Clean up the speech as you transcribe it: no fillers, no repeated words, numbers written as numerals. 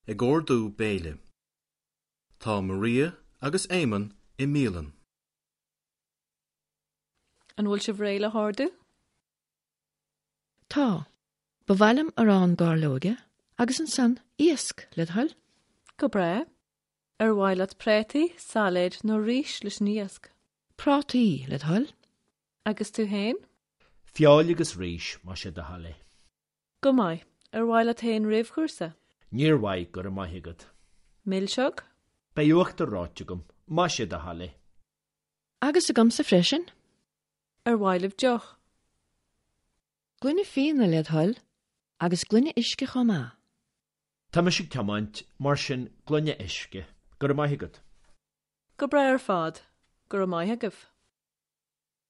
ag gcordú béile. Tá Maria agus Éamonn i Mílan. An bhfuil si bhréile hárdú? Tá, ba bhailim arán gárlóge agus an san íasc le thuil. Go bra. Ar bhaileat prétaí, saléid nó ríis leis níosc. Prátaí le thuil. Agus tú hain? Fiáil agus ríis má sé de halle. Go mai, ar bhaileat hain riamh chuirsa. Níorhaid gur a maithigad. Millseog? Beúachta ráte gom, má sé de halle. Agus a gom sa freisin. Ar bhailimh deoch. Glunne féna le thuil agus glunne isce chomá. Tá me si ceamaint mar sin glunne isce gur a maithigad. Go bra ar fad, gur a maithigad.